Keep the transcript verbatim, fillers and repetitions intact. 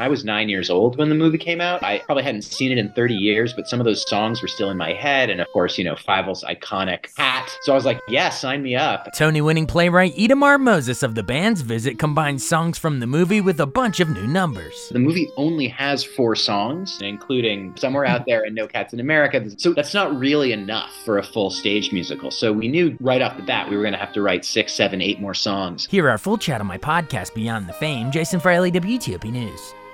I was nine years old when the movie came out. I probably hadn't seen it in thirty years, but some of those songs were still in my head. And of course, you know, Fievel's iconic hat. So I was like, yeah, sign me up. Tony-winning playwright Itamar Moses of the band's Visit combines songs from the movie with a bunch of new numbers. The movie only has four songs, including Somewhere Out There and No Cats in America. So that's not really enough for a full stage musical. So we knew right off the bat we were going to have to write six, seven, eight more songs. Hear our full chat on my podcast, Beyond the Fame. Jason Fraley, W T O P News.